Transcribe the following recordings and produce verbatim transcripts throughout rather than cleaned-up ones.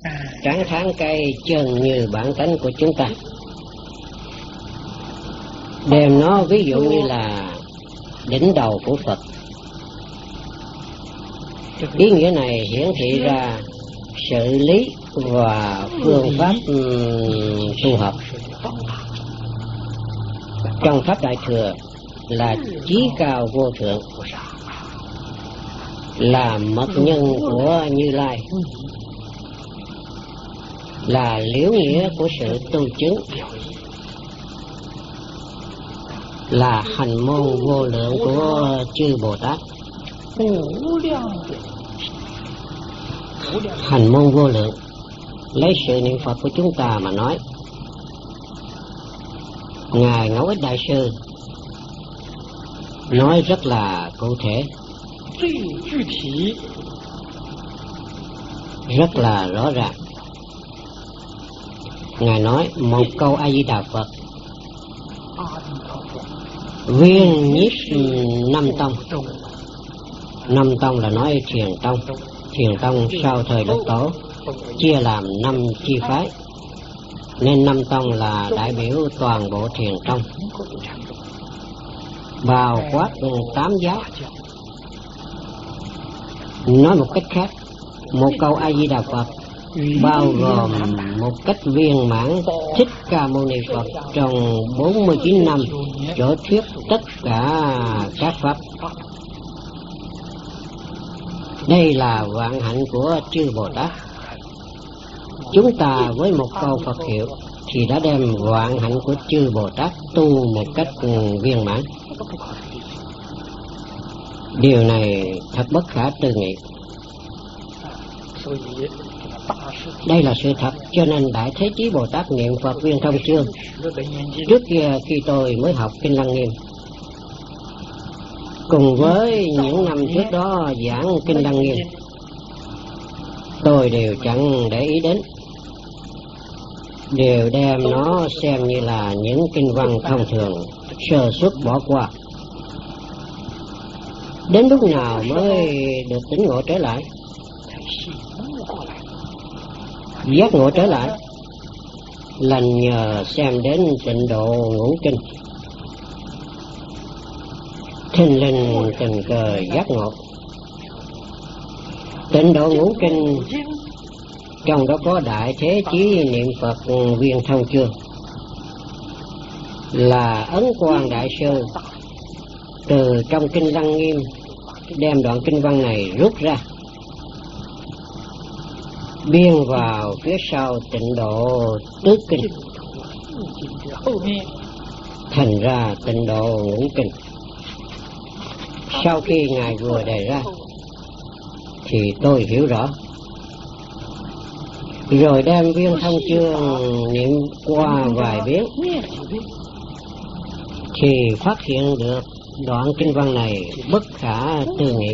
trán tháng cây chân như bản tánh của chúng ta. Đem nó ví dụ như là đỉnh đầu của Phật. Ý nghĩa này hiển thị ra sự lý và phương pháp um, tu học. Trong Pháp Đại Thừa là chí cao vô thượng, là mật nhân của Như Lai, là liễu nghĩa của sự tu chứng, là hành môn vô lượng của chư Bồ Tát. Hành môn vô lượng, lấy sự niệm Phật của chúng ta mà nói, Ngài Ngẫu Ích Đại Sư nói rất là cụ thể, rất là rõ ràng. Ngài nói một câu A Di Đà Phật viên nhiếp năm tông. Năm tông là nói Thiền tông. Thiền tông sau thời Đức Tổ chia làm năm chi phái, nên năm tông là đại biểu toàn bộ Thiền tông, bao quát tám giáo. Nói một cách khác, một câu A Di Đà Phật bao gồm một cách viên mãn Thích Ca Mâu Ni Phật trong bốn mươi chín năm chỗ thuyết tất cả các pháp. Đây là vạn hạnh của chư Bồ Tát. Chúng ta với một câu Phật hiệu thì đã đem vạn hạnh của chư Bồ Tát tu một cách viên mãn. Điều này thật bất khả tư nghị. Đây là sự thật, cho nên Đại Thế Chí Bồ Tát niệm Phật viên thông chương. Trước kia khi tôi mới học Kinh Lăng Nghiêm, cùng với những năm trước đó giảng Kinh Lăng Nghiêm, tôi đều chẳng để ý đến, đều đem nó xem như là những kinh văn thông thường, sơ suất bỏ qua. Đến lúc nào mới được tỉnh ngộ trở lại, giác ngộ trở lại, là nhờ xem đến Tịnh Độ Ngũ Kinh. Thình lình tình cờ giác ngộ. Tịnh Độ Ngũ Kinh, trong đó có Đại Thế Chí niệm Phật viên thông chương, là Ấn Quang Đại Sư từ trong Kinh Lăng Nghiêm đem đoạn kinh văn này rút ra, biên vào phía sau Tịnh Độ Tứ Kinh, thành ra Tịnh Độ Ngũ Kinh. Sau khi Ngài vừa đề ra thì tôi hiểu rõ, rồi đem viên thông chương niệm qua vài biến thì phát hiện được đoạn kinh văn này bất khả tư nghị.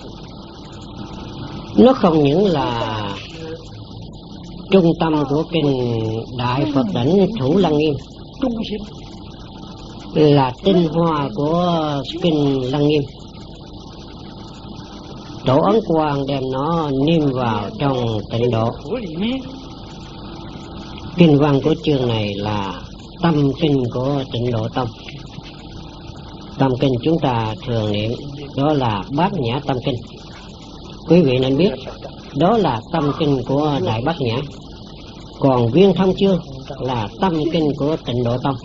Nó không những là trung tâm của kinh Đại Phật Đảnh Thủ Lăng Nghiêm, là tinh hoa của kinh Lăng Nghiêm. Tổ Ấn Quang đem nó niêm vào trong Tịnh Độ. Kinh văn của chương này là tâm kinh của Tịnh Độ Tông. Tâm kinh chúng ta thường niệm đó là Bát Nhã Tâm Kinh. Quý vị nên biết đó là tâm kinh của Đại Bát Nhã. Còn viên thông chương là tâm kinh của Tịnh Độ Tông,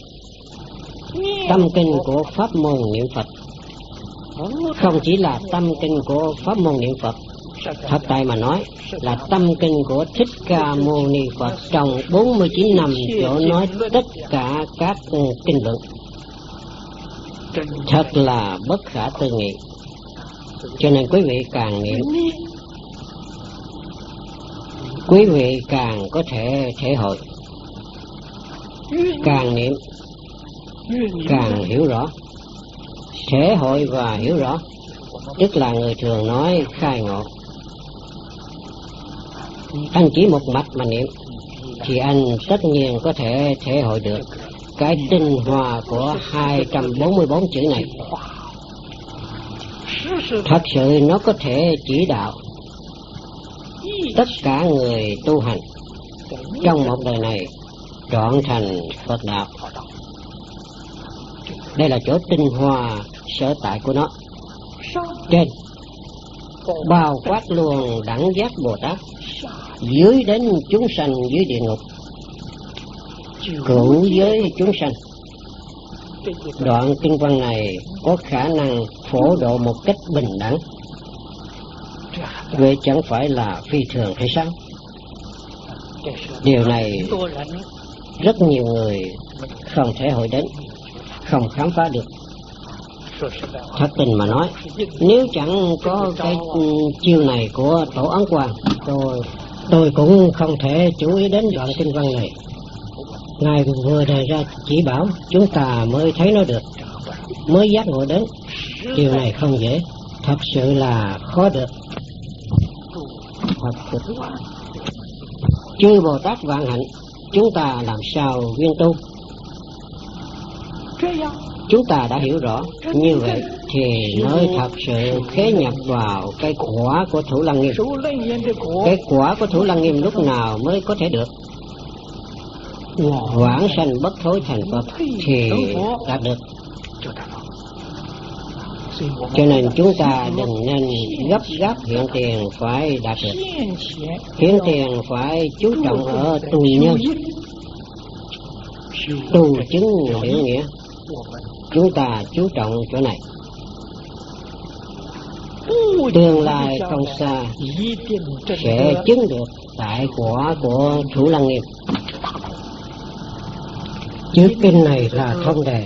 tâm kinh của pháp môn niệm Phật. Không chỉ là tâm kinh của pháp môn niệm Phật, thật tại mà nói là tâm kinh của Thích Ca Mâu Ni Phật trong bốn mươi chín năm chỗ nói tất cả các kinh luận. Thật là bất khả tư nghị. Cho nên quý vị càng niệm, quý vị càng có thể thể hội. Càng niệm càng hiểu rõ. Thể hội và hiểu rõ tức là người thường nói khai ngộ. Anh chỉ một mạch mà niệm thì anh tất nhiên có thể thể hội được cái tinh hoa của hai trăm bốn mươi bốn chữ này. Thật sự nó có thể chỉ đạo tất cả người tu hành trong một đời này trọn thành Phật đạo. Đây là chỗ tinh hoa sở tại của nó. Trên bao quát luôn đẳng giác Bồ Tát, dưới đến chúng sanh dưới địa ngục, cửu giới chúng sanh. Đoạn kinh văn này có khả năng phổ độ một cách bình đẳng. Vậy chẳng phải là phi thường hay sao? Điều này rất nhiều người không thể hội đến, không khám phá được. Thật tình mà nói, nếu chẳng có cái chiêu này của Tổ Ấn Quang, tôi tôi cũng không thể chú ý đến đoạn kinh văn này. Ngài vừa đề ra chỉ bảo chúng ta mới thấy nó được, mới giác ngộ đến. Điều này không dễ, thật sự là khó được. Thật sự. Chư Bồ Tát vạn hạnh, chúng ta làm sao viên tu? Chúng ta đã hiểu rõ như vậy thì mới thật sự khế nhập vào cái quả của Thủ Lăng Nghiêm. Cái quả của Thủ Lăng Nghiêm lúc nào mới có thể được? Vãng sanh bất thối thành Phật thì đạt được. Cho nên chúng ta đừng nên gấp gáp hiện tiền phải đạt được. Hiện tiền phải chú trọng ở tu nhân, tu chứng hiểu nghĩa. Chúng ta chú trọng chỗ này. Tương lai không xa sẽ chứng được tại quả của Thủ Lăng Nghiêm. Chữ kinh này là thông đề.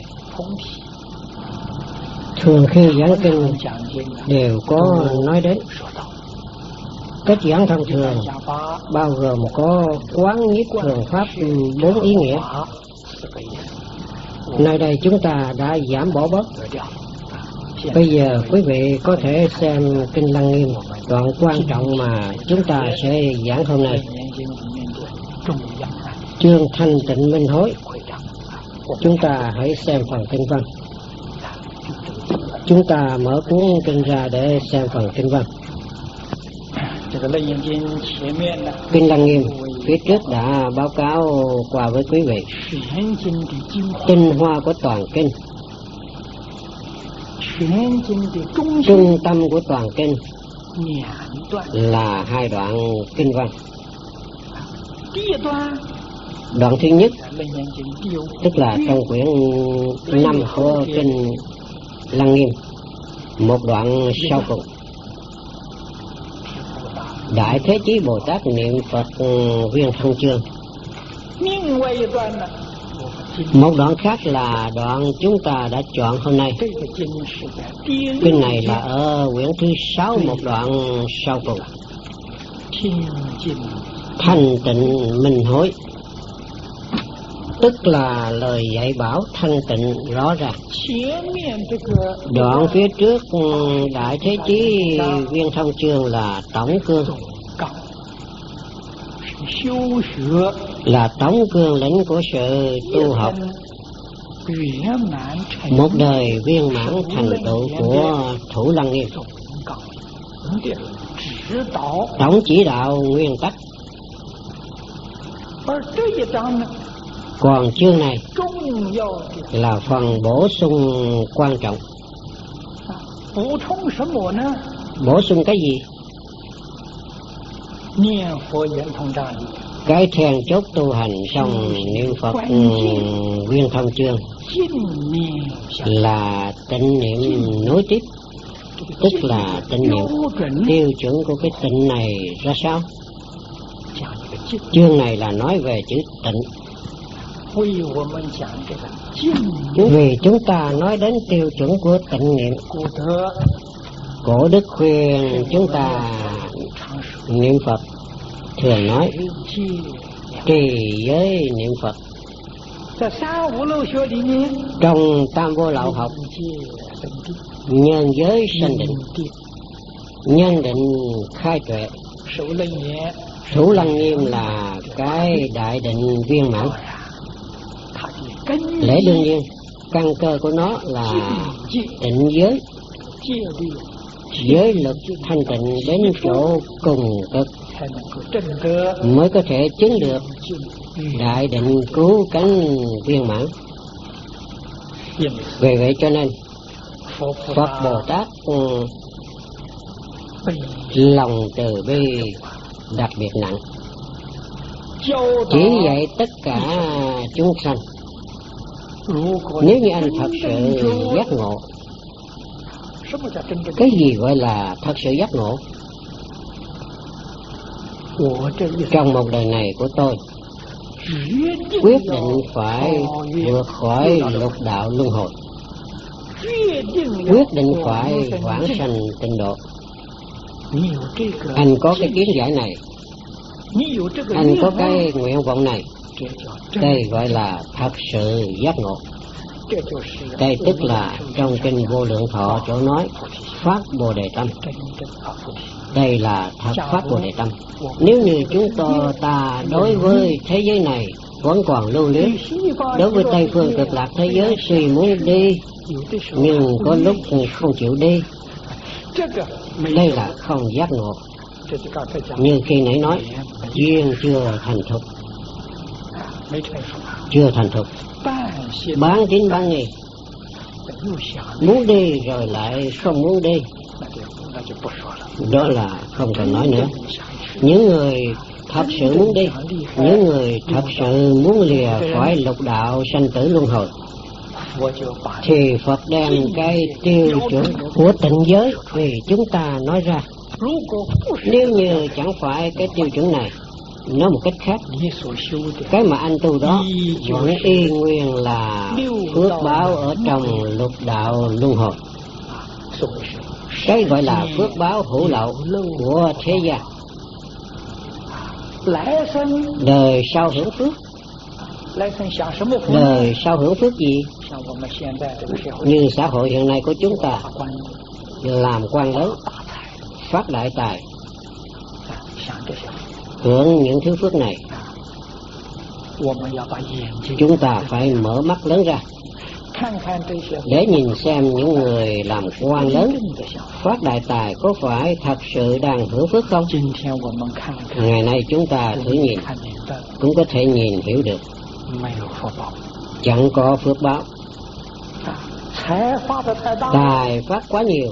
Thường khi giảng kinh đều có nói đến. Cách giảng thông thường bao gồm có quán nhiếp thường pháp bốn ý nghĩa. Nơi đây chúng ta đã giảm bỏ bớt. Bây giờ quý vị có thể xem kinh Lăng Nghiêm, đoạn quan trọng mà chúng ta sẽ giảng hôm nay. Chương thanh tịnh minh hối. Chúng ta hãy xem phần kinh văn. Chúng ta mở cuốn kinh ra để xem phần kinh văn. Kinh Lăng Nghiêm phía trước đã báo cáo qua với quý vị. Tinh hoa của toàn kinh, trung tâm của toàn kinh là hai đoạn kinh văn. Đoạn thứ nhất, tức là trong quyển năm của kinh Lăng Nghiêm, một đoạn sau cùng. Đại Thế Chí Bồ Tát niệm Phật viên thông chương. Một đoạn khác là đoạn chúng ta đã chọn hôm nay. Kinh này là ở quyển thứ sáu, một đoạn sau cùng. Thanh tịnh minh hối, tức là lời dạy bảo thanh tịnh rõ ràng. Đoạn phía trước Đại Thế Chí viên thông chương là tổng cương, là tổng cương lĩnh của sự tu học, một đời viên mãn thành tựu của Thủ Lăng Nghiêm, tổng chỉ đạo nguyên tắc. Còn chương này là phần bổ sung quan trọng. Bổ sung cái gì? Cái then chốt tu hành trong niệm Phật viên thông chương là tịnh niệm nối tiếp, tức là tịnh niệm. Tiêu chuẩn của cái tịnh này ra sao? Chương này là nói về chữ tịnh. Vì chúng ta nói đến tiêu chuẩn của tịnh niệm, Cổ Đức khuyên chúng ta niệm Phật thường nói trì giới niệm Phật. Trong Tam Vô Lậu học, nhân giới sanh định, nhân định khai tuệ. Thủ Lăng Nghiêm là cái đại định viên mãn. Lẽ đương nhiên, căn cơ của nó là tịnh giới. Giới lực thanh tịnh đến chỗ cùng cực, mới có thể chứng được đại định cứu cánh viên mãn. Vì vậy cho nên Phật Bồ Tát um, lòng từ bi đặc biệt nặng, chỉ dạy tất cả chúng sanh. Nếu như anh thật sự giác ngộ, cái gì gọi là thật sự giác ngộ? Trong một đời này của tôi, quyết định phải vượt khỏi lục đạo luân hồi, quyết định phải vãng sanh tịnh độ. Anh có cái kiến giải này, anh có cái nguyện vọng này, đây gọi là thật sự giác ngộ. Đây tức là trong kinh Vô Lượng Thọ chỗ nói phát Bồ Đề Tâm. Đây là thật phát Bồ Đề Tâm. Nếu như chúng ta, ta đối với thế giới này vẫn còn lưu luyến, đối với Tây Phương Cực Lạc thế giới suy muốn đi, nhưng có lúc không chịu đi, đây là không giác ngộ. Như khi nãy nói, duyên chưa thành thục, chưa thành thục, bán tín bán nghi, muốn đi rồi lại không muốn đi, đó là không cần nói nữa. Những người thật sự muốn đi, những người thật sự muốn lìa khỏi lục đạo sanh tử luân hồi, thì Phật đem cái tiêu chuẩn của tịnh giới vì chúng ta nói ra. Nếu như chẳng phải cái tiêu chuẩn này, nói một cách khác, cái mà anh tu đó vẫn y nguyên là phước báo ở trong lục đạo luân hồi. Cái gọi là phước báo hữu lậu của thế gian. Đời sau hưởng phước. Đời sau hưởng phước gì? Như xã hội hiện nay của chúng ta, làm quan lớn, phát đại tài, hưởng những thứ phước này. Chúng ta phải mở mắt lớn ra để nhìn xem những người làm quan lớn, phát đại tài có phải thật sự đang hưởng phước không? Ngày nay chúng ta thử nhìn, cũng có thể nhìn hiểu được, chẳng có phước báo. Tài phát quá nhiều,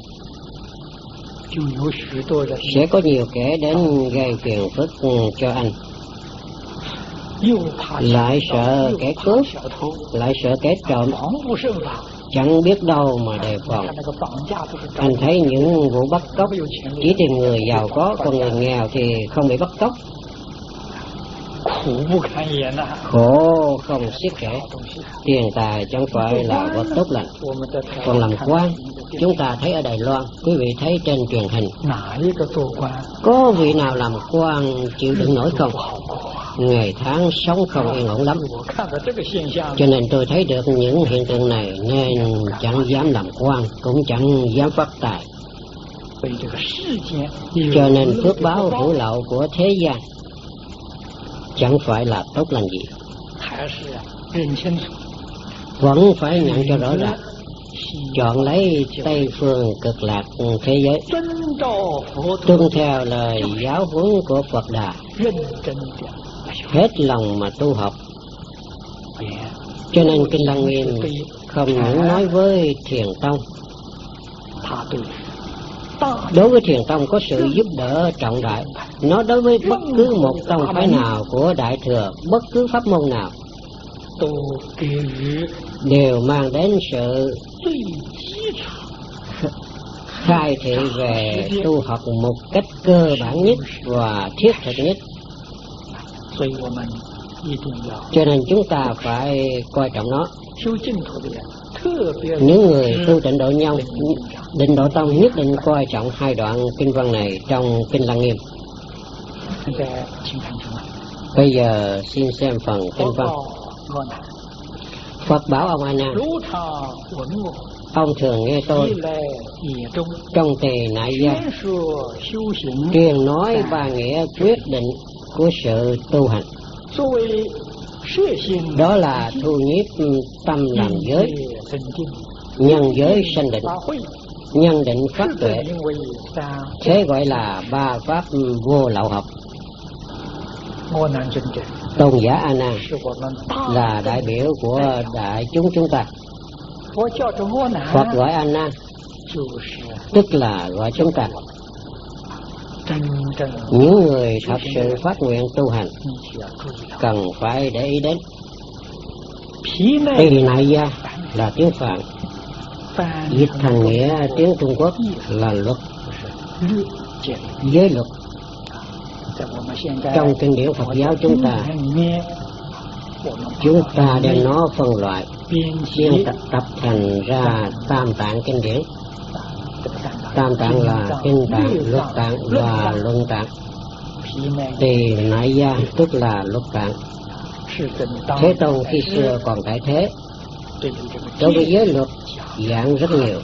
sẽ có nhiều kẻ đến gây phiền phức cho anh. Lại sợ kẻ cướp, lại sợ kẻ trộm, chẳng biết đâu mà đề phòng. Anh thấy những vụ bắt cóc chỉ tìm người giàu có, còn người nghèo thì không bị bắt cóc. Khổ không xiết kể. Tiền tài chẳng phải là vật tốt lành. Còn làm quan, chúng ta thấy ở Đài Loan, quý vị thấy trên truyền hình, có vị nào làm quan chịu đựng nổi không? Ngày tháng sống không yên ổn lắm. Cho nên tôi thấy được những hiện tượng này, nên chẳng dám làm quan, cũng chẳng dám phát tài. Cho nên phước báo hữu lậu của thế gian chẳng phải là tốt lành gì. Vẫn phải nhận cho rõ ràng, chọn lấy Tây Phương Cực Lạc thế giới, tuân theo lời giáo huấn của Phật Đà, hết lòng mà tu học. Cho nên Kinh Lăng Nghiêm không những nói với Thiền Tông, đối với Thiền Tông có sự giúp đỡ trọng đại. Nó đối với bất cứ một tông phái nào của Đại Thừa, bất cứ pháp môn nào, đều mang đến sự khai thị về tu học một cách cơ bản nhất và thiết thực nhất. Cho nên chúng ta phải coi trọng nó. Những người tu tịnh độ nhau, Định Độ Tông nhất định coi trọng hai đoạn kinh văn này trong Kinh Lăng Nghiêm. Bây giờ xin xem phần kinh văn. Phật bảo ông A Nan, ông thường nghe tôi trong Tỳ Nại Gia truyền nói ba nghĩa quyết định của sự tu hành. Đó là thu nhiếp tâm làm giới, nhân giới sanh định, nhân định phát tuệ. Thế gọi là ba pháp vô lậu học. Tôn giả A Nan là đại biểu của đại chúng chúng ta. Phật gọi A Nan tức là gọi chúng ta, những người thật sự phát nguyện tu hành cần phải để ý đến. Tỳ Nại Gia là tiếng Phạn, dịch thành nghĩa tiếng Trung Quốc là luật, giới luật. Trong kinh điển Phật giáo chúng ta, chúng ta đem nó phân loại, biên tập, tập thành ra tam tạng kinh điển. Tam tạng là kinh tạng, luật tạng và luận tạng. Tỳ Nại Gia tức là luật tạng. Thế Tôn khi xưa còn tại thế, đối với giới luật giảng rất nhiều,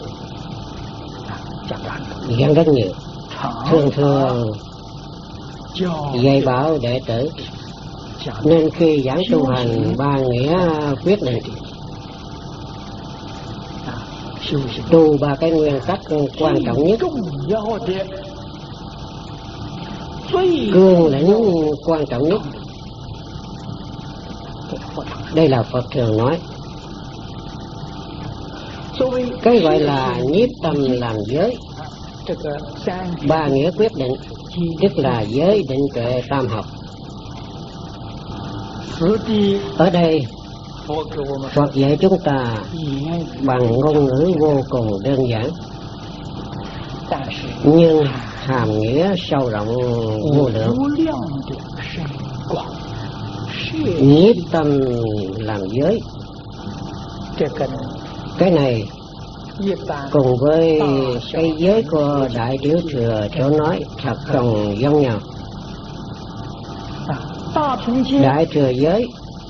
giảng rất nhiều, thường thường dạy bảo đệ tử. Nên khi giảng tu hành ba nghĩa quyết định, tu ba cái nguyên tắc quan trọng nhất, cương lĩnh quan trọng nhất, đây là Phật thường nói. Cái gọi là nhiếp tâm làm giới, ba nghĩa quyết định, tức là giới, định, tuệ, tam học. Ở đây Phật dạy chúng ta bằng ngôn ngữ vô cùng đơn giản, nhưng hàm nghĩa sâu rộng vô lượng. Nhiếp tâm làm giới, cái này cùng với cái giới của Đại Tiểu Thừa chỗ nói thật không giống nhau. Đại Thừa giới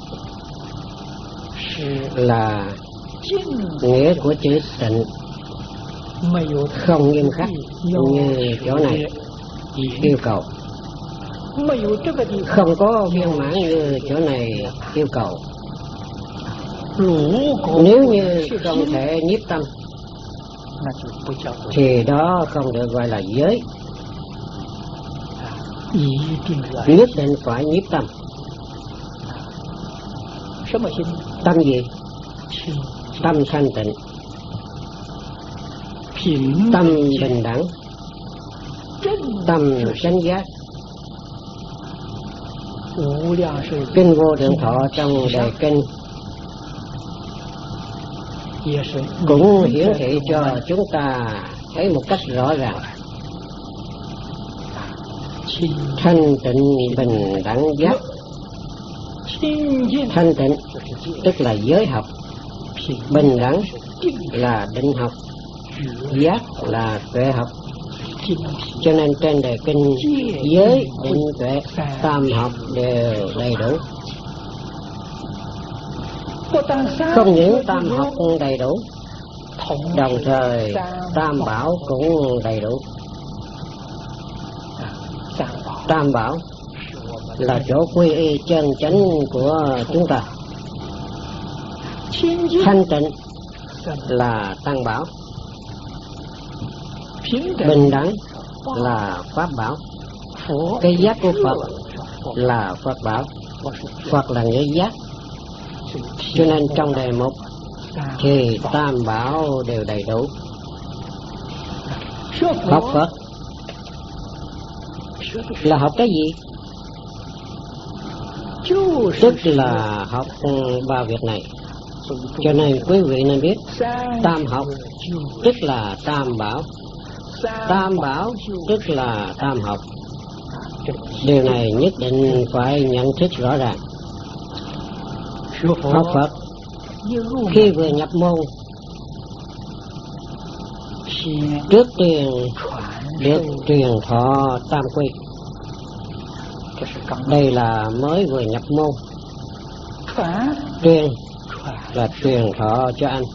là nghĩa của chữ tịnh, không nghiêm khắc như chỗ này yêu cầu, không có viên mãn như chỗ này yêu cầu. Nếu như không thể nhiếp tâm thì đó không được gọi là giới. Nhất định phải nhiếp tâm. Tâm gì? Tâm thanh tịnh, tâm bình đẳng, tâm chánh giác. Kinh Vô Lượng Thọ trong đề kinh cũng hiển thị cho chúng ta thấy một cách rõ ràng. Thanh tịnh bình đẳng giác. Thanh tịnh tức là giới học, bình đẳng là định học, giác là tuệ học. Cho nên trên đề kinh giới, định, tuệ, tam học đều đầy đủ. Không những tam học đầy đủ, đồng thời tam bảo cũng đầy đủ. Tam bảo là chỗ quy y chân chánh của chúng ta. Thanh tịnh là tăng bảo, bình đẳng là pháp bảo, cái giác của Phật là Phật bảo. Phật là nghĩa giác. Cho nên trong đề mục thì tam bảo đều đầy đủ. Học Phật là học cái gì? Tức là học ba việc này. Cho nên quý vị nên biết, tam học tức là tam bảo, tam bảo tức là tam học. Điều này nhất định phải nhận thức rõ ràng. Học Phật khi vừa nhập môn, trước tiên được truyền thọ tam quy. Đây là mới vừa nhập môn. Truyền là truyền thọ cho anh.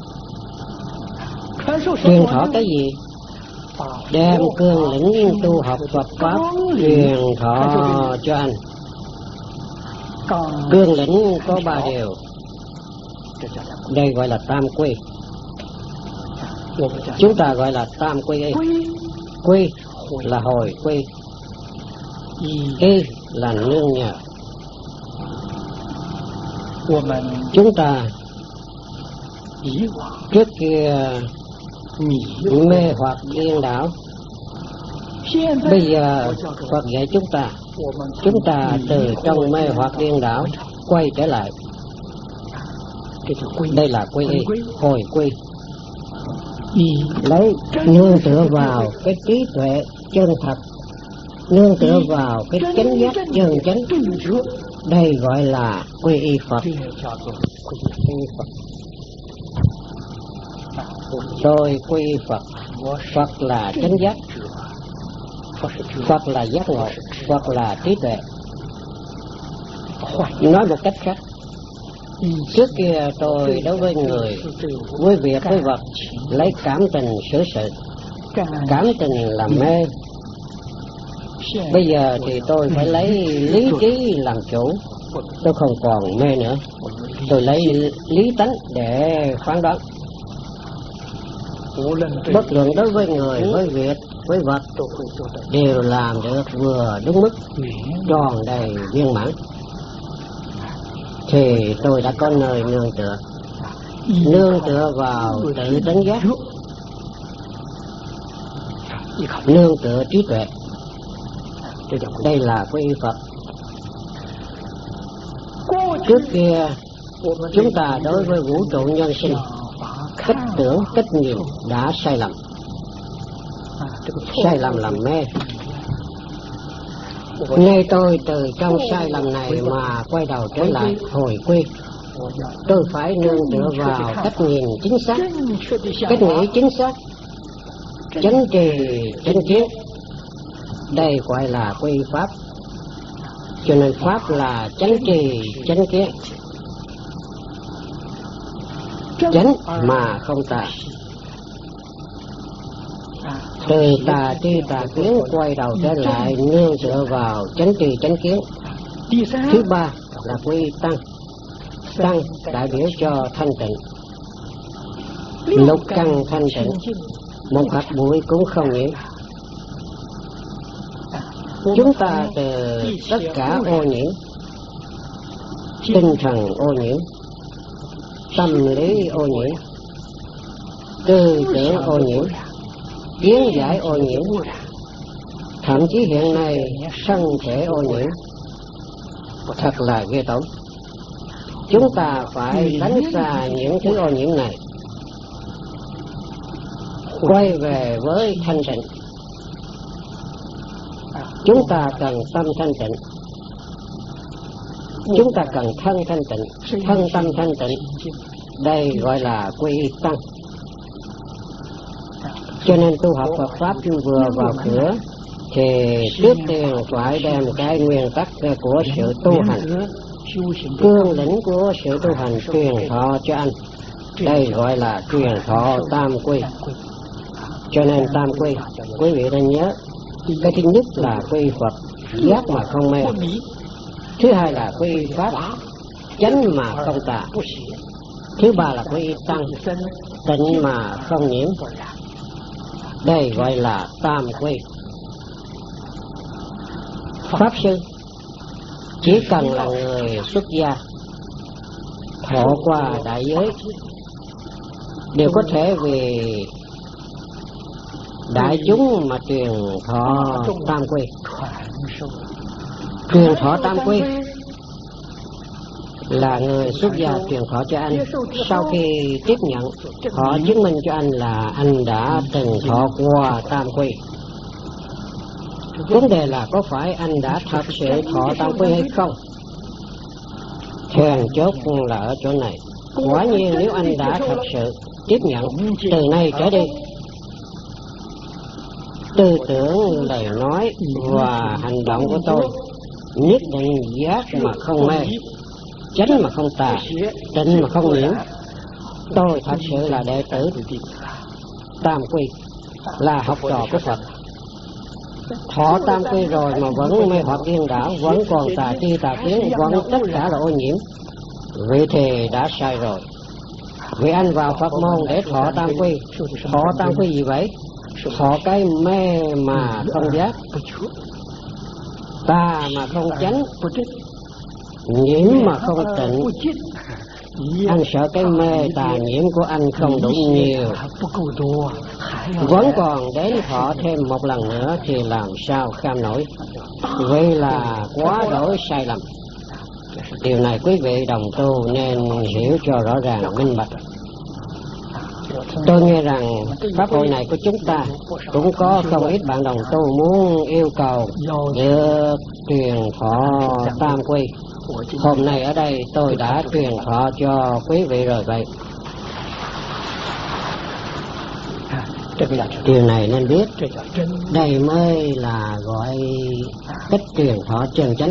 Truyền thọ cái gì? Đem cương lĩnh tu học Phật pháp truyền thọ cho anh. Cương lĩnh có ba điều, đây gọi là tam quy. chúng ta gọi là tam quy y. Quy là hồi quy, y là nương nhờ. Chúng ta trước kia mê hoặc điên đảo, bây giờ Phật dạy chúng ta, chúng ta từ trong mê hoặc điên đảo quay trở lại. Đây là quy y, hồi quy. Lấy nương tựa vào cái trí tuệ chân thật, nương tựa vào cái chánh giác chân chánh, đây gọi là quy y Phật. Tôi quy y Phật. Phật là chánh giác, Phật là giác ngộ, Phật là trí tuệ. Nói một cách khác, trước kia tôi đối với người, với việc, với vật lấy cảm tình xử sự, cảm tình làm mê. Bây giờ thì tôi phải lấy lý trí làm chủ, tôi không còn mê nữa, tôi lấy lý tánh để phán đoán. Bất luận đối với người, với việc, với vật đều làm được vừa đúng mức, tròn đầy viên mãn, thì tôi đã có nơi nương tựa. Nương tựa vào tự tánh giác, nương tựa trí tuệ, đây là quy y Phật. Trước kia chúng ta đối với vũ trụ nhân sinh, cách tưởng, cách nhìn đã sai lầm. Sai lầm làm mê. Ngay tôi từ trong sai lầm này mà quay đầu trở lại hồi quy. Tôi phải nương tựa vào cách nhìn chính xác, cách nghĩ chính xác, chánh trì chánh kiến, đây gọi là quy pháp. Cho nên pháp là chánh trì chánh kiến, chánh mà không tà. Từ tà tri tà kiến quay đầu trở lại nương tựa vào chánh trì chánh kiến. Thứ ba là quy tăng. Tăng đại biểu cho thanh tịnh, lục căn thanh tịnh, một hạt bụi cũng không nhiễm. Chúng ta từ tất cả ô nhiễm, tinh thần ô nhiễm, tâm lý ô nhiễm, tư tưởng ô nhiễm, kiến giải ô nhiễm, thậm chí hiện nay thân thể ô nhiễm, thật là ghê tởm. Chúng ta phải tránh xa những thứ ô nhiễm này, quay về với thanh tịnh. Chúng ta cần tâm thanh tịnh, chúng ta cần thân thanh tịnh, thân tâm thanh tịnh, đây gọi là quy y tăng. Cho nên tu học Phật Pháp vừa vào cửa thì trước tiên phải đem cái nguyên tắc của sự tu hành, cương lĩnh của sự tu hành truyền thọ cho anh. Đây gọi là truyền thọ tam quy. Cho nên tam quy, quý vị nên nhớ, cái thứ nhất là quy Phật, giác mà không mê. Thứ hai là quy Pháp, chánh mà không tà. Thứ ba là quy tăng, tịnh mà không nhiễm. Đây gọi là tam quy. Pháp sư chỉ cần là người xuất gia, thọ qua đại giới, đều có thể vì đại chúng mà truyền thọ tam quy. Truyền thọ tam quy là người xuất gia truyền thọ cho anh. Sau khi tiếp nhận, họ chứng minh cho anh là anh đã từng thọ qua tam quy. Vấn đề là có phải anh đã thật sự thọ tam quy hay không? Then chốt là ở chỗ này. Quả nhiên nếu anh đã thật sự tiếp nhận, từ nay trở đi, tư tưởng, lời nói và hành động của tôi nhất định giác mà không mê, chánh mà không tà, tịnh mà không nhiễm. Tôi thật sự là đệ tử tam quy, là học trò của Phật. Thọ tam quy rồi mà vẫn mê hoặc điên đảo, vẫn còn tà tri tà kiến, vẫn tất cả là ô nhiễm, vậy thì đã sai rồi. Vì anh vào Phật môn để thọ tam quy. Thọ tam quy gì vậy? Thọ cái mê mà không giác, tà mà không chánh, nhiễm mà không tịnh. Anh sợ cái mê tà nhiễm của anh không đủ nhiều, vẫn còn đến thọ thêm một lần nữa thì làm sao kham nổi. Vậy là quá đổi sai lầm. Điều này quý vị đồng tu nên hiểu cho rõ ràng minh bạch. Tôi nghe rằng pháp hội này của chúng ta cũng có không ít bạn đồng tu muốn yêu cầu được truyền thọ tam quy. Hôm nay ở đây tôi đã truyền thọ cho quý vị rồi vậy. Điều này nên biết, đây mới là gọi cách truyền thọ chân chánh.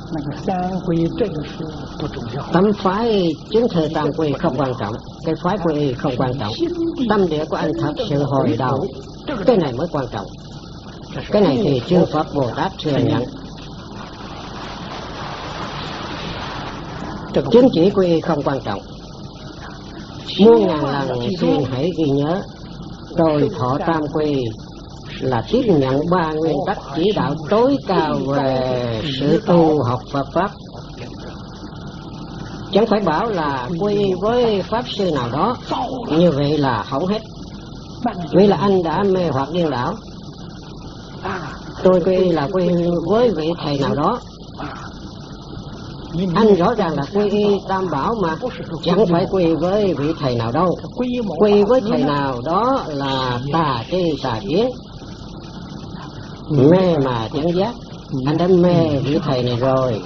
Tấm phái chứng thư tam quy không quan trọng, cái phái quy y không quan trọng. Tâm địa của anh thật sự hồi đầu, cái này mới quan trọng. Cái này thì chư Phật Bồ Tát thừa nhận. Chứng chỉ quy y không quan trọng. Muôn ngàn lần xin hãy ghi nhớ, tôi thọ tam quy là tiếp nhận ba nguyên tắc chỉ đạo tối cao về sự tu học Phật pháp. Chẳng phải bảo là quy với pháp sư nào đó, như vậy là hỏng hết. Vì là anh đã mê hoặc điên đảo. Tôi quy là quy với vị thầy nào đó. Anh rõ ràng là quy y tam bảo mà, chẳng phải quy với vị thầy nào đâu. Quy với thầy nào đó là tà tri tà kiến, mê mà chẳng giác. Anh đã mê vị thầy này rồi.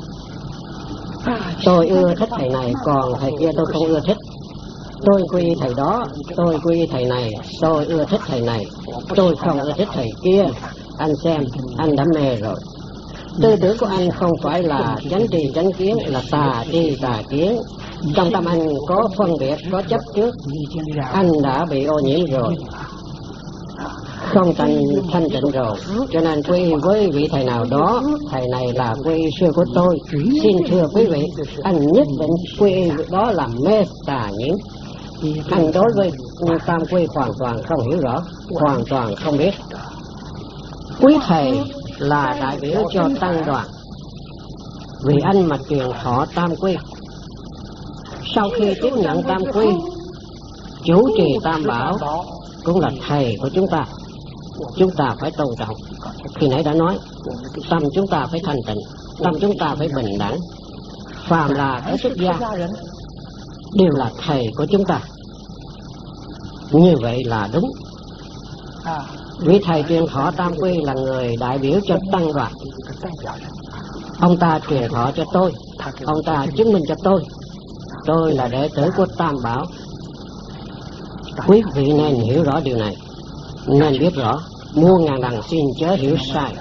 Tôi ưa thích thầy này, còn thầy kia tôi không ưa thích. Tôi quy thầy đó, tôi quy thầy này, tôi ưa thích thầy này, tôi không ưa thích thầy kia. Anh xem, anh đã mê rồi. Tư tưởng của anh không phải là chánh tri chánh kiến, là tà tri tà kiến. Trong tâm anh có phân biệt, có chấp trước. Anh đã bị ô nhiễm rồi, không thành thanh tịnh rồi. Cho nên quy với vị thầy nào đó, thầy này là quy sư của tôi. Xin thưa quý vị, anh nhất định quy đó là mê tà nhiễm. Anh đối với tam quy hoàn toàn không hiểu rõ, hoàn toàn không biết. Quý thầy là đại biểu cho tăng đoàn, vì anh mà truyền thọ tam quy. Sau khi tiếp nhận tam quy, chủ trì tam bảo cũng là thầy của chúng ta. Chúng ta phải tôn trọng. Khi nãy đã nói, tâm chúng ta phải thanh tịnh, tâm chúng ta phải bình đẳng. Phàm là cái xuất gia đều là thầy của chúng ta. Như vậy là đúng. Vị thầy truyền thọ tam quy là người đại biểu cho tăng đoàn. Ông ta truyền thọ cho tôi, ông ta chứng minh cho tôi, tôi là đệ tử của tam bảo. Quý vị nên hiểu rõ điều này, nên biết rõ. Muôn ngàn lần xin chớ hiểu sai.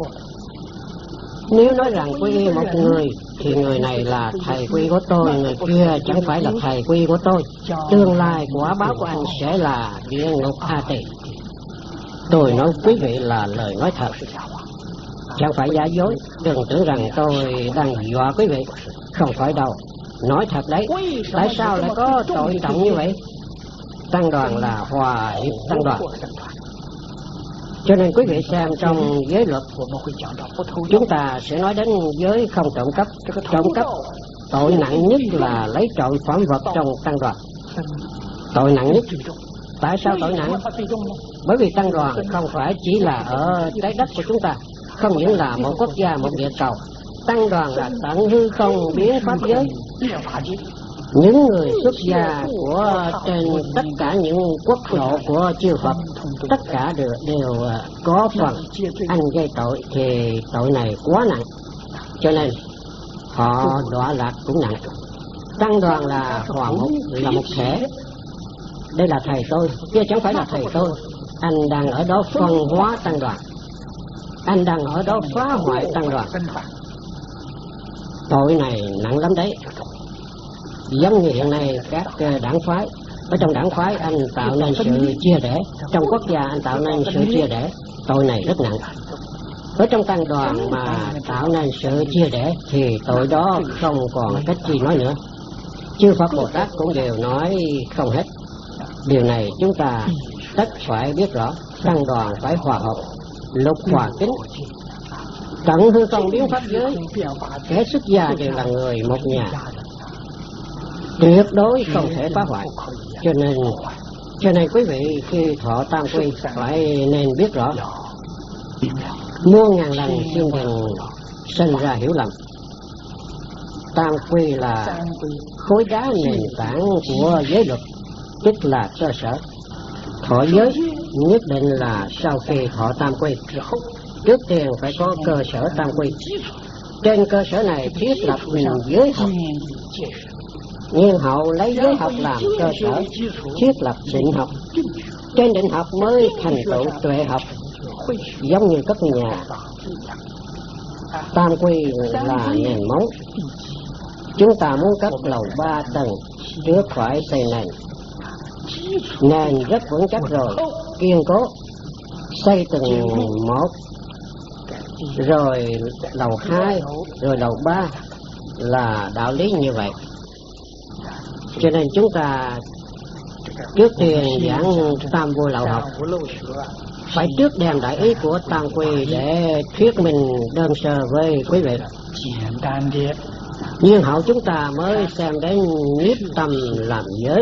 Nếu nói rằng quy y một người thì người này là thầy quy của tôi, người kia chẳng phải là thầy quy của tôi. Tương lai quả báo của anh sẽ là địa ngục A Tỳ. Tôi nói quý vị là lời nói thật, chẳng phải giả dối. Đừng tưởng rằng tôi đang dọa quý vị, không phải đâu, nói thật đấy. Tại sao lại có tội trọng như vậy? Tăng đoàn là hòa hiệp tăng đoàn. Cho nên quý vị xem trong giới luật, chúng ta sẽ nói đến giới không trộm cắp. Trộm cắp tội nặng nhất là lấy trộm phẩm vật trong tăng đoàn, tội nặng nhất. Tại sao tội nặng? Bởi vì tăng đoàn không phải chỉ là ở trái đất của chúng ta, không những là một quốc gia, một địa cầu. Tăng đoàn là tận hư không biến pháp giới. Những người xuất gia của trên tất cả những quốc lộ của chư Phật, tất cả đều, đều có phần anh gây tội, thì tội này quá nặng, cho nên họ đọa lạc cũng nặng. Tăng đoàn là hòa một, là một thể. Đây là thầy tôi, kia chẳng phải là thầy tôi. Anh đang ở đó phân hóa tăng đoàn, anh đang ở đó phá hoại tăng đoàn. Tội này nặng lắm đấy. Giống như hiện nay các đảng phái, ở trong đảng phái anh tạo nên sự chia rẽ, trong quốc gia anh tạo nên sự chia rẽ, tội này rất nặng. Ở trong tăng đoàn mà tạo nên sự chia rẽ thì tội đó không còn cách chi nói nữa. Chư Phật Bồ Tát cũng đều nói không hết. Điều này chúng ta tất phải biết rõ. Tăng đoàn phải hòa hợp, lục hòa kính, tận hư không biến pháp giới. Kẻ xuất gia đều là người một nhà, tuyệt đối không thể phá hoại. Cho nên cho nên quý vị khi thọ tam quy phải nên biết rõ. Muôn ngàn lần xin đừng sinh ra hiểu lầm. Tam quy là khối đá nền tảng của giới luật, tức là cơ sở. Thọ giới nhất định là sau khi thọ tam quy. Trước tiên phải có cơ sở tam quy. Trên cơ sở này thiết lập giới học. Nhiên hậu lấy giới học làm cơ sở, thiết lập định học. Trên định học mới thành tựu tuệ học. Giống như các nhà, tam quy là nền móng. Chúng ta muốn cất lầu ba tầng, trước phải xây nền. Nền rất vững chắc rồi, kiên cố, xây từng một, rồi lầu hai, rồi lầu ba, là đạo lý như vậy. Cho nên chúng ta trước tiên giảng tam vô lậu học, phải trước đem đại ý của tam quy để thuyết minh đơn sơ với quý vị. Nhưng hậu chúng ta mới xem đến nhiếp tâm làm giới.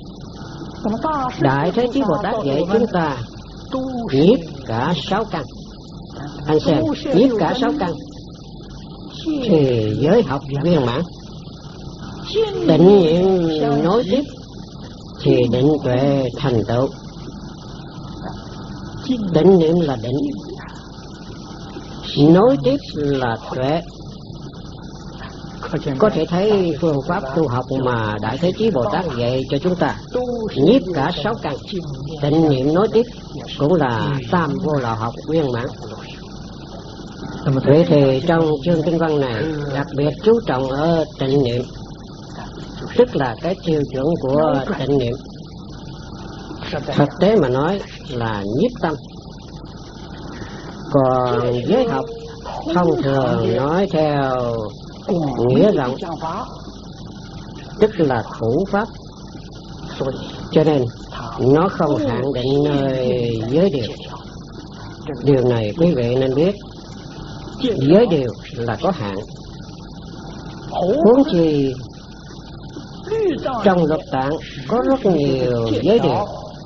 Đại Thế Chí Bồ Tát dạy chúng ta nhiếp cả sáu căn. Anh xem, nhiếp cả sáu căn thì giới học viên mãn. Định niệm nối tiếp thì định tuệ thành tựu. Định niệm là định, nối tiếp là tuệ. Có thể thấy phương pháp tu học mà Đại Thế Chí Bồ Tát dạy cho chúng ta, nhiếp cả sáu căn, định niệm nối tiếp, cũng là tam vô lậu học viên mãn. Vậy thì trong chương kinh văn này đặc biệt chú trọng ở tịnh niệm, tức là cái tiêu chuẩn của tịnh niệm. Thực tế mà nói là nhiếp tâm. Còn giới học thông thường nói theo nghĩa rộng, tức là thủ pháp. Cho nên nó không hạn định nơi giới điều. Điều này quý vị nên biết. Giới điều là có hạn. Huống chi trong luật tạng có rất nhiều giới điều,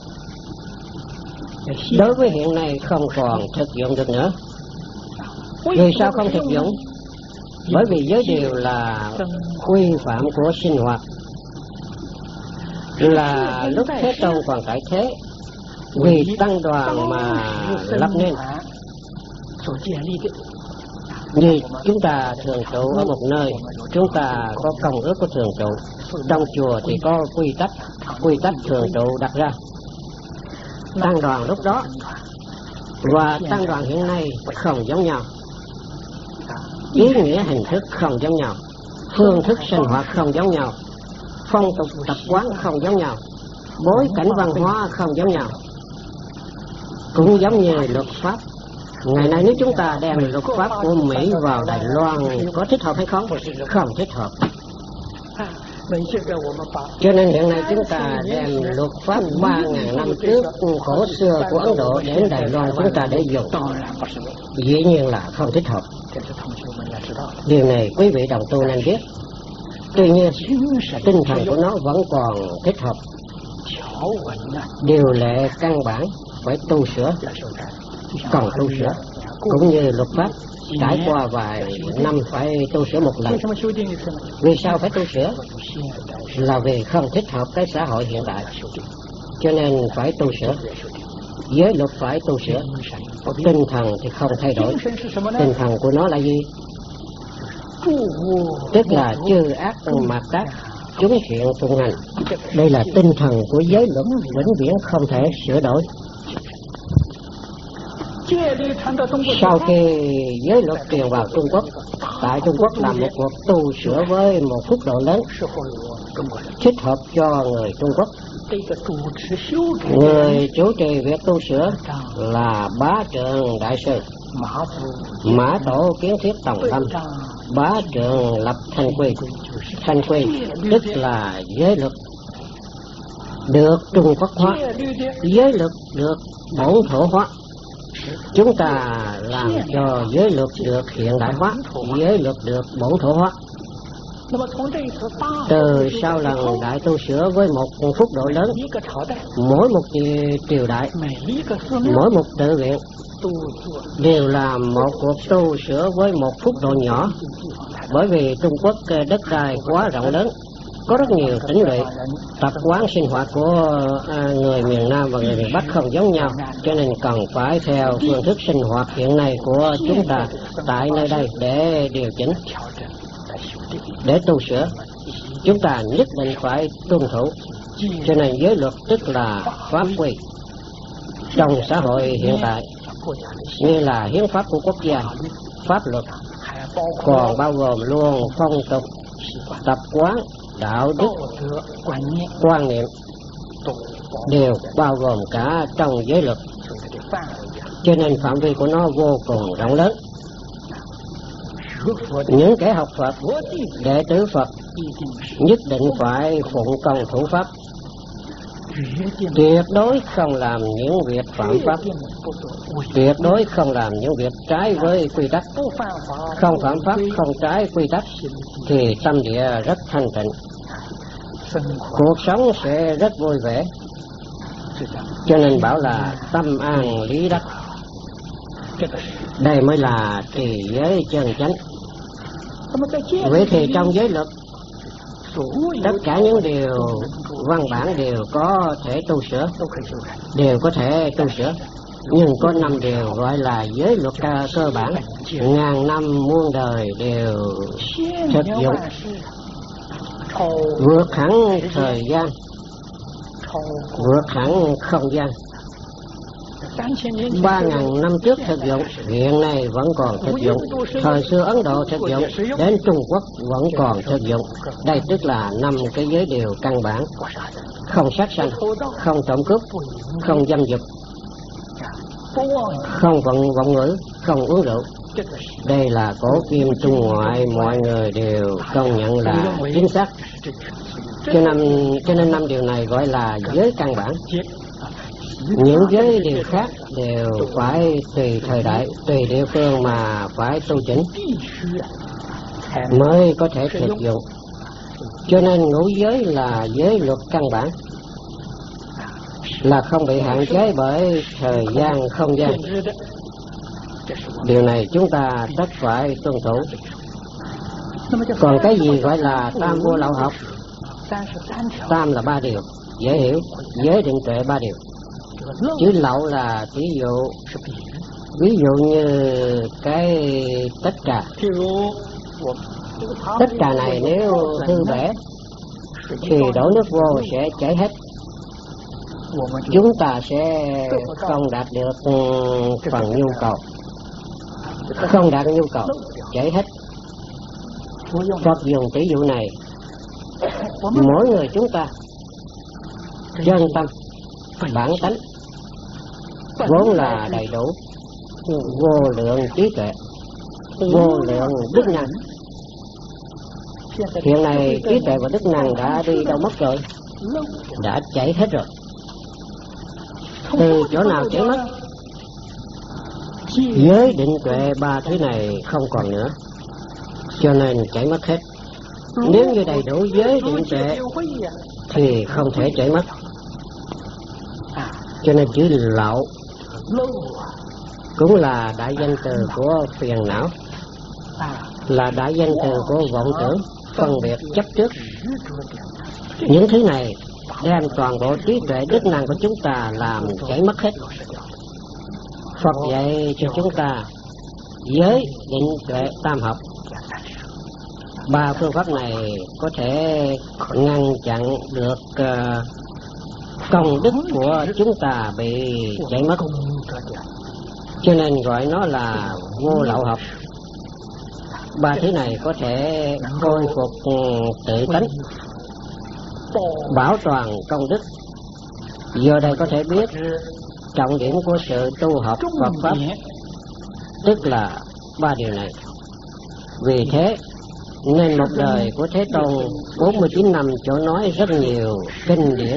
đối với hiện nay không còn thực dụng được nữa. Vì sao không thực dụng? Bởi vì giới điều là quy phạm của sinh hoạt, là lúc Thế Tôn còn tại thế, vì tăng đoàn mà lập nên. Như chúng ta thường trụ ở một nơi, chúng ta có công ước của thường trụ. Trong chùa thì có quy tắc, quy tắc thường trụ đặt ra. Tăng đoàn lúc đó và tăng đoàn hiện nay không giống nhau. Ý nghĩa hình thức không giống nhau, phương thức sinh hoạt không giống nhau, phong tục tập quán không giống nhau, bối cảnh văn hóa không giống nhau. Cũng giống như luật pháp. Ngày nay nếu chúng ta đem luật pháp của Mỹ vào Đài Loan có thích hợp hay không? Không thích hợp. Cho nên hiện nay chúng ta đem luật pháp ba ngàn năm trước cổ xưa của Ấn Độ đến Đài Loan chúng ta để dùng, dĩ nhiên là không thích hợp. Điều này quý vị đồng tu nên biết. Tuy nhiên tinh thần của nó vẫn còn thích hợp. Điều lệ căn bản phải tu sửa, còn tu sửa, cũng như luật pháp trải qua vài năm phải tu sửa một lần. Vì sao phải tu sửa? Là vì không thích hợp cái xã hội hiện tại, cho nên phải tu sửa. Giới luật phải tu sửa, tinh thần thì không thay đổi. Tinh thần của nó là gì? Tức là chư ác mạt tác, chúng thiện phụng hành. Đây là tinh thần của giới luật vĩnh viễn không thể sửa đổi. Sau khi giới luật truyền vào Trung Quốc, tại Trung Quốc làm một cuộc tu sửa với một phúc độ lớn, thích hợp cho người Trung Quốc. Người chủ trì việc tu sửa là Bá Trượng Đại Sư, Mã Tổ Kiến Thiết Tòng Tâm, bá trượng lập thanh quy. Thanh quy tức là giới luật được Trung Quốc hóa, giới luật được bổn thổ hóa. Chúng ta làm cho giới luật được hiện đại hóa, giới luật được bổn thổ hóa. Từ sau lần đại tu sửa với một phúc độ lớn, mỗi một triều đại, mỗi một tự viện đều là một cuộc tu sửa với một phúc độ nhỏ. Bởi vì Trung Quốc đất đai quá rộng lớn, có rất nhiều tỉnh lỵ, tập quán sinh hoạt của à, người miền Nam và người miền Bắc không giống nhau, cho nên cần phải theo phương thức sinh hoạt hiện nay của chúng ta tại nơi đây để điều chỉnh, để tu sửa. Chúng ta nhất định phải tuân thủ, cho nên giới luật tức là pháp quy trong xã hội hiện tại, như là hiến pháp của quốc gia, pháp luật, còn bao gồm luôn phong tục, tập quán, đạo đức, quan niệm, đều bao gồm cả trong giới luật. Cho nên phạm vi của nó vô cùng rộng lớn. Những kẻ học Phật, đệ tử Phật nhất định phải phụng công thủ pháp, tuyệt đối không làm những việc phạm pháp, tuyệt đối không làm những việc trái với quy tắc. Không phạm pháp, không trái quy tắc thì tâm địa rất thanh tịnh, cuộc sống sẽ rất vui vẻ. Cho nên bảo là tâm an lý đắc. Đây mới là trì giới chân chánh. Vậy thì trong giới luật, tất cả những điều văn bản đều có thể tu sửa, đều có thể tu sửa. Nhưng có năm điều gọi là giới luật cơ bản, ngàn năm muôn đời đều thực dụng, vượt hẳn thời gian, vượt hẳn không gian. Ba ngàn năm trước thực dụng, hiện nay vẫn còn thực dụng. Thời xưa Ấn Độ thực dụng, đến Trung Quốc vẫn còn thực dụng. Đây tức là năm cái giới điều căn bản: không sát sanh, không trộm cướp, không dâm dục, không vọng vọng ngữ, không uống rượu. Đây là cổ kim Trung ngoại, mọi người đều công nhận là chính xác. Cho nên, cho nên năm điều này gọi là giới căn bản. Những giới điều khác đều phải tùy thời đại, tùy địa phương mà phải tu chỉnh mới có thể thực dụng. Cho nên ngũ giới là giới luật căn bản, là không bị hạn chế bởi thời gian, không gian. Điều này chúng ta tất phải tuân thủ. Còn cái gì gọi là tam vô lậu học? Tam là ba điều, dễ hiểu. Giới định tuệ ba điều. Chữ lậu là ví dụ, ví dụ như cái tất trà. Tất trà này nếu hư bể thì đổ nước vô sẽ chảy hết. Chúng ta sẽ không đạt được phần nhu cầu, không đạt nhu cầu, chảy hết. Phật dùng tỷ dụ này, mỗi người chúng ta chân tâm, bản tánh vốn là đầy đủ, vô lượng trí tuệ, vô lượng đức năng. Hiện nay trí tuệ và đức năng đã đi đâu mất rồi? Đã chảy hết rồi. Từ chỗ nào chảy mất? Giới định tuệ ba thứ này không còn nữa, cho nên chảy mất hết. Nếu như đầy đủ giới định tuệ thì không thể chảy mất. Cho nên chữ lậu cũng là đại danh từ của phiền não, là đại danh từ của vọng tưởng, phân biệt, chấp trước. Những thứ này đem toàn bộ trí tuệ đức năng của chúng ta làm chảy mất hết. Phật dạy cho chúng ta giới định tuệ tam học. Ba phương pháp này có thể ngăn chặn được uh, công đức của chúng ta bị chảy mất, cho nên gọi nó là vô lậu học. Ba thứ này có thể khôi phục tự tánh, bảo toàn công đức. Do đây có thể biết trọng điểm của sự tu học Phật pháp tức là ba điều này. Vì thế nên một đời của Thế Tôn bốn mươi chín năm chỗ nói rất nhiều kinh điển,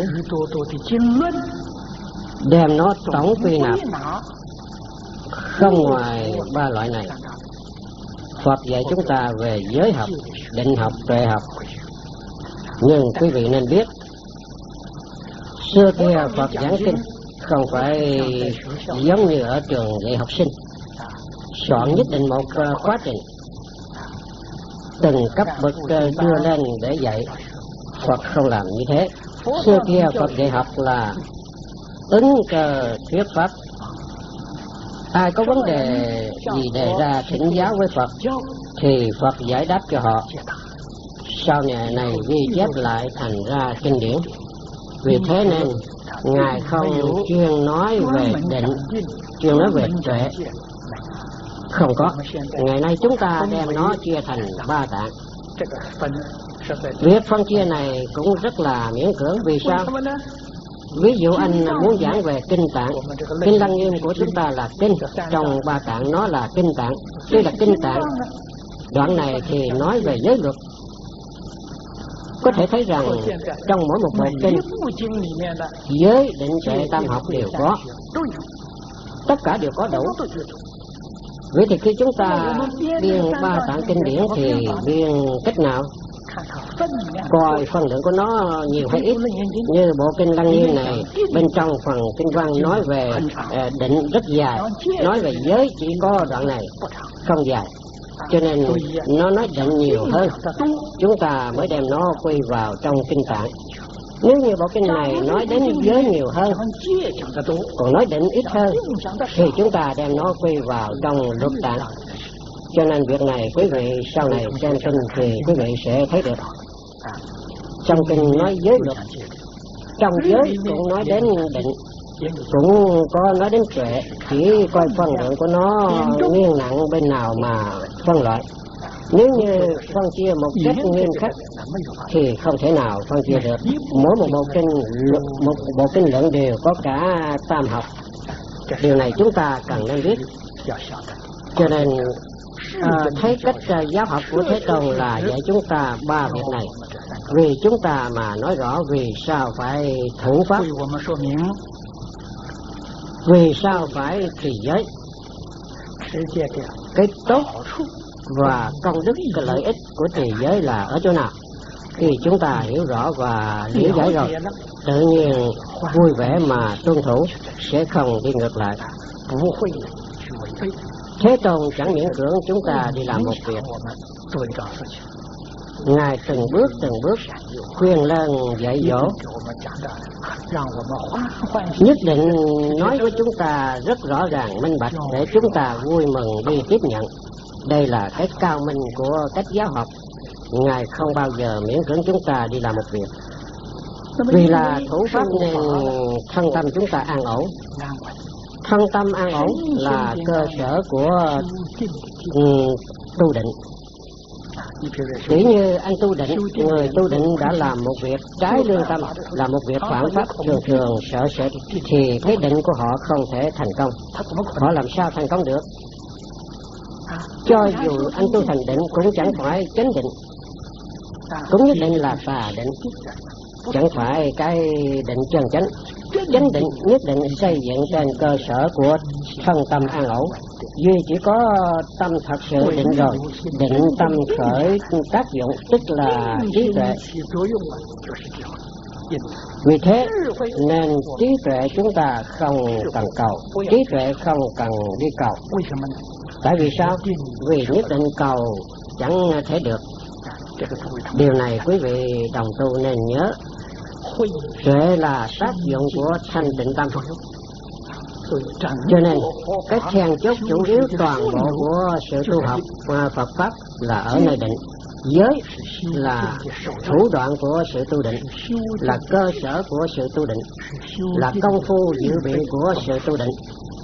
đem nó tổng quy nạp không ngoài ba loại này. Phật dạy chúng ta về giới học, định học, tuệ học. Nhưng quý vị nên biết, xưa kia Phật giảng kinh không phải giống như ở trường dạy học sinh, soạn nhất định một quá trình, từng cấp bậc đưa lên để dạy. Phật không làm như thế. Xưa kia Phật dạy học là ứng cơ thuyết pháp. Ai có vấn đề gì đề ra thỉnh giáo với Phật thì Phật giải đáp cho họ. Sau này này ghi chép lại thành ra kinh điển. Vì thế nên Ngài không chuyên nói về định, chuyên nói về tuệ. Không có. Ngày nay chúng ta đem nó chia thành ba tạng. Việc phân chia này cũng rất là miễn cưỡng. Vì sao? Ví dụ anh muốn giảng về kinh tạng, kinh Lăng Nghiêm của chúng ta là kinh, trong ba tạng nó là kinh tạng. Tuy là kinh tạng, đoạn này thì nói về giới luật. Có thể thấy rằng trong mỗi một bộ kinh, giới, định, tuệ, tam học đều có, tất cả đều có đủ. Vậy thì khi chúng ta biên ba tạng kinh điển thì biên cách nào? Coi phần lượng của nó nhiều hay ít. Như bộ kinh Lăng Nghiêm này, bên trong phần kinh văn nói về uh, định rất dài, nói về giới chỉ có đoạn này, không dài. Cho nên nó nói định nhiều hơn, chúng ta mới đem nó quy vào trong kinh tạng. Nếu như bộ kinh này nói đến giới nhiều hơn, còn nói định ít hơn, thì chúng ta đem nó quy vào trong luật tạng. Cho nên việc này quý vị sau này xem kinh thì quý vị sẽ thấy được. Trong kinh nói giới luật, trong giới cũng nói đến định, cũng có nói đến tuệ, chỉ coi phân lượng của nó nghiêng nặng bên nào mà phân loại. Nếu như phân chia một cách nghiêm khắc thì không thể nào phân chia được. Mỗi một bộ kinh, một bộ kinh luận đều có cả tam học. Điều này chúng ta cần nên biết. Cho nên à, thấy cách uh, giáo học của Thế Tôn là dạy chúng ta ba việc này. Vì chúng ta mà nói rõ vì sao phải thủ pháp, vì sao phải trì giới, cái tốt và công đức, cái lợi ích của trì giới là ở chỗ nào. Khi chúng ta hiểu rõ và lý giải rồi, tự nhiên vui vẻ mà tuân thủ, sẽ không đi ngược lại. Thế Tôn chẳng miễn cưỡng chúng ta đi làm một việc. Ngài từng bước từng bước khuyên lơn dạy dỗ, nhất định nói với chúng ta rất rõ ràng minh bạch để chúng ta vui mừng đi tiếp nhận. Đây là cái cao minh của cách giáo học. Ngài không bao giờ miễn cưỡng chúng ta đi làm một việc. Vì là thủ pháp nên thân tâm chúng ta an ổn. Thân tâm an ổn là cơ sở của um, tu định. Chỉ như anh tu định, người tu định đã làm một việc trái lương tâm, là một việc phản pháp thường thường sợ sệt, thì cái định của họ không thể thành công. Họ làm sao thành công được? Cho dù anh tu thành định cũng chẳng phải chánh định, cũng nhất định là tà định, chẳng phải cái định chân chánh. Chánh định nhất định xây dựng trên cơ sở của thân tâm an ổn. Duy chỉ có tâm thật sự định rồi, định tâm khởi tác dụng, tức là trí tuệ. Vì thế nên trí tuệ chúng ta không cần cầu, trí tuệ không cần đi cầu. Tại vì sao? Vì nhất định cầu chẳng thể được. Điều này quý vị đồng tu nên nhớ. Tuệ là tác dụng của thanh định tâm. Cho nên cái then chốt chủ yếu toàn bộ của sự tu học Phật pháp là ở nơi định. Giới là thủ đoạn của sự tu định, là cơ sở của sự tu định, là công phu dự bị của sự tu định.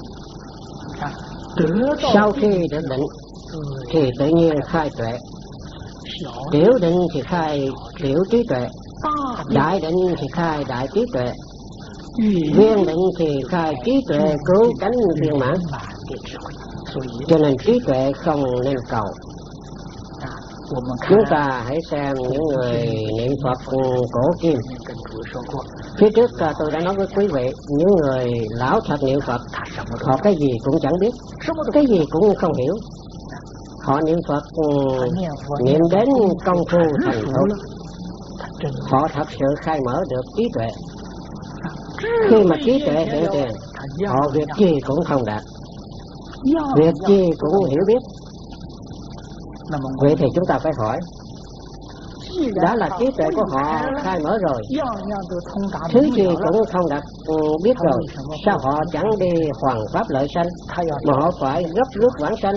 Sau khi được định thì tự nhiên khai tuệ. Tiểu định thì khai tiểu trí tuệ, đại định thì khai đại trí tuệ, viên định thì khai trí tuệ cứu cánh viên mãn. Cho nên trí tuệ không nên cầu. Chúng ta hãy xem những người niệm Phật cổ kim. Phía trước tôi đã nói với quý vị, những người lão thật niệm Phật, họ cái gì cũng chẳng biết, cái gì cũng không hiểu. Họ niệm Phật niệm đến công phu thành thục, họ thật sự khai mở được trí tuệ. Khi mà trí tuệ hiện tiền, họ việc gì cũng thông đạt, việc gì cũng hiểu biết. Vậy thì chúng ta phải hỏi, đã là trí tuệ của họ khai mở rồi, thứ gì cũng thông đạt biết rồi, sao họ chẳng đi hoàn pháp lợi sanh mà họ phải gấp rút vãng sanh?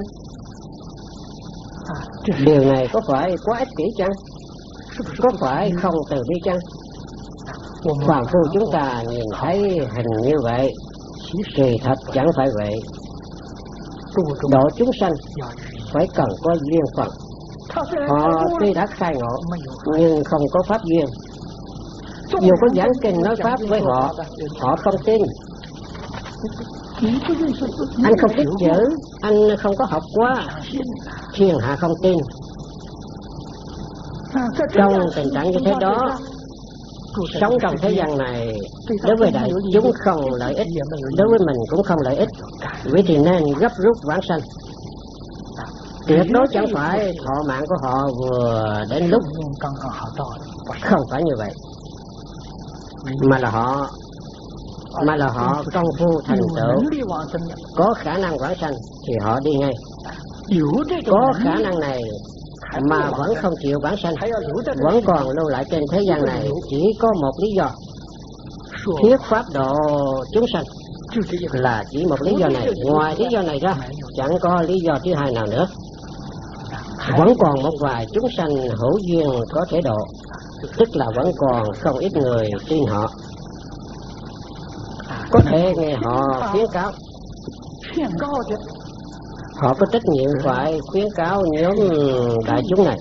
Điều này có phải quá ích kỷ chăng? Có phải không từ bi chăng? Phàm phu chúng ta nhìn thấy hình như vậy, kỳ thật chẳng phải vậy. Độ chúng sanh phải cần có duyên phận. Họ tuy đã khai ngộ nhưng không có pháp duyên. Dù có giảng kinh nói pháp với họ, họ không tin. Anh không biết chữ, anh không có học qua, thiên hạ không tin. Trong tình trạng như thế đó, sống trong thế gian này đối với đại chúng không lợi ích, đối với mình cũng không lợi ích. Vậy thì nên gấp rút vãng sanh. Tuyệt đối chẳng phải thọ mạng của họ vừa đến lúc, không phải như vậy, mà là họ mà là họ công phu thành tựu, có khả năng vãng sanh thì họ đi ngay. Có khả năng này mà vẫn không chịu vãng sanh, vẫn còn lưu lại trên thế gian này, chỉ có một lý do: thuyết pháp độ chúng sanh, là chỉ một lý do này. Ngoài lý do này ra chẳng có lý do thứ hai nào nữa. Vẫn còn một vài chúng sanh hữu duyên có thể độ, tức là vẫn còn không ít người tin họ, có thể nghe họ khuyến cáo. Họ có trách nhiệm phải khuyến cáo nhóm đại chúng này,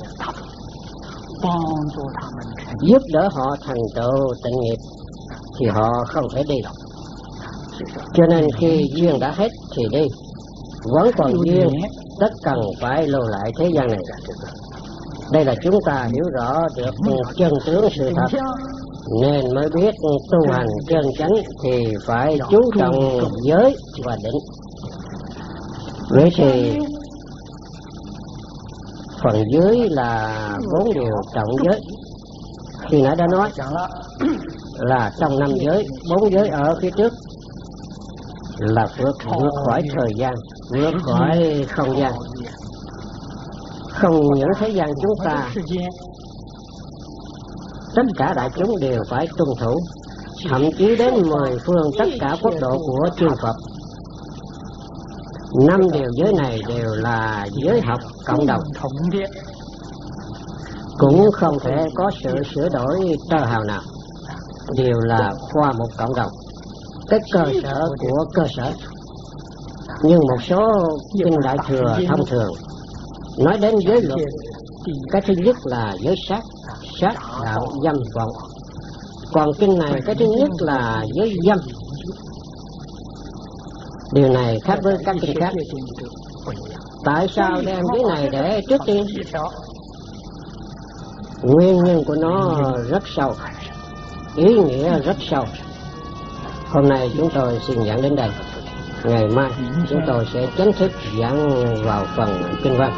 giúp đỡ họ thành tựu tịnh nghiệp, thì họ không thể đi. Cho nên khi duyên đã hết thì đi, vẫn còn duyên tất cần phải lưu lại thế gian này. Đây là chúng ta hiểu rõ được chân tướng sự thật, nên mới biết tu hành chân chánh thì phải chú trọng giới và định. Vậy thì phần dưới là bốn điều trọng giới. Khi nãy đã nói là trong năm giới, bốn giới ở phía trước là vượt vượt khỏi thời gian, vượt khỏi không gian. Không những thế gian chúng ta, tất cả đại chúng đều phải tuân thủ, thậm chí đến mười phương tất cả quốc độ của chư Phật. Năm điều giới này đều là giới học cộng đồng, cũng không thể có sự sửa đổi tơ hào nào, đều là qua một cộng đồng, cái cơ sở của cơ sở. Nhưng một số kinh đại thừa thông thường nói đến giới luật, cái thứ nhất là giới sát, sát đạo dâm vọng. Còn kinh này cái thứ nhất là giới dâm. Điều này khác với các kinh khác. Tại sao đem giới này để trước tiên? Nguyên nhân của nó rất sâu, ý nghĩa rất sâu. Hôm nay chúng tôi xin giảng đến đây. Ngày mai chúng tôi sẽ chính thức giảng vào phần kinh văn.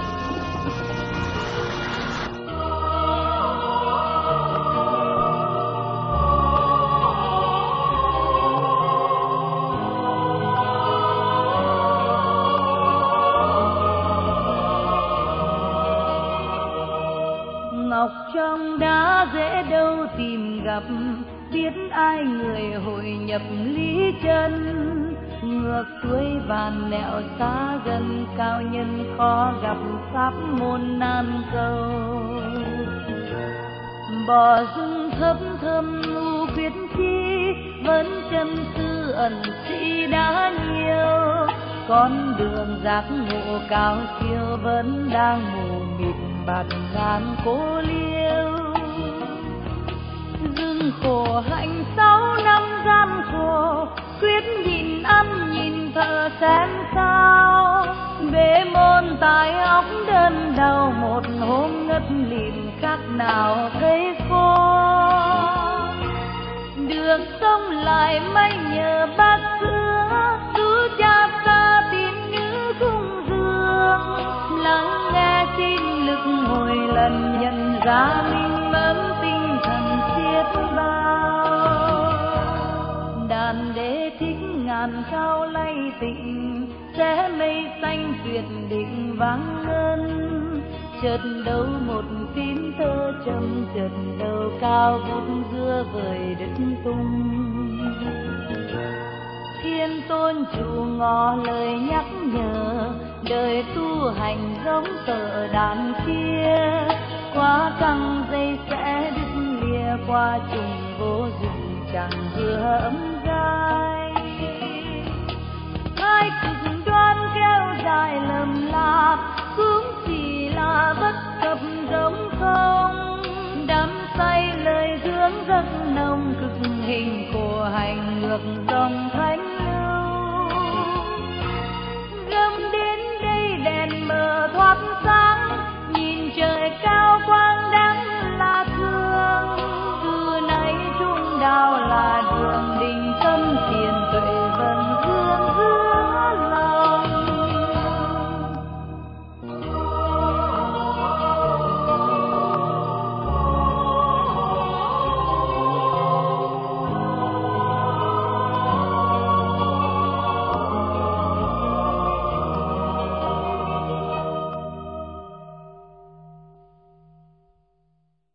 Ngọc trong đá dễ đâu tìm gặp, biết ai người hội nhập lý chân. Ngược xuôi vàn nẻo xa gần, cao nhân khó gặp pháp môn nan cầu. Bò rừng thấp thầm u quyết chi, vẫn chân tư ẩn sĩ đã nhiều. Con đường giác ngộ cao siêu vẫn đang mù mịt bạt ngàn cô liêu. Dừng khổ hạnh sáu năm gian khổ, quyết nhìn ăn nhìn thở xem sao. bế môn tại óc đơn đầu, một hôm ngất lịm khác nào thấy khô. Được sống lại may nhờ bát sữa, chú cha ta tin như cung dương. Lắng nghe xin lực hồi lần nhận ra mình mẫn tinh thần xiết bao. Đàn đế thích ngàn cao lay tịnh, sẽ mây xanh tuyệt định vang ngân. Chợt đâu một phím thơ trầm, chợt đâu cao vút giữa vời đất tung. Thiên tôn chủ ngỏ lời nhắc nhở, đời tu hành giống tờ đàn kia. Qua căng dây sẽ đứt lìa, qua trùng vô dụng chẳng vừa ấm gai. Hai cực đoan kéo dài lầm lạc, cũng chỉ là bất cập rỗng không. Đắm say lời hướng giấc nồng, cực hình khổ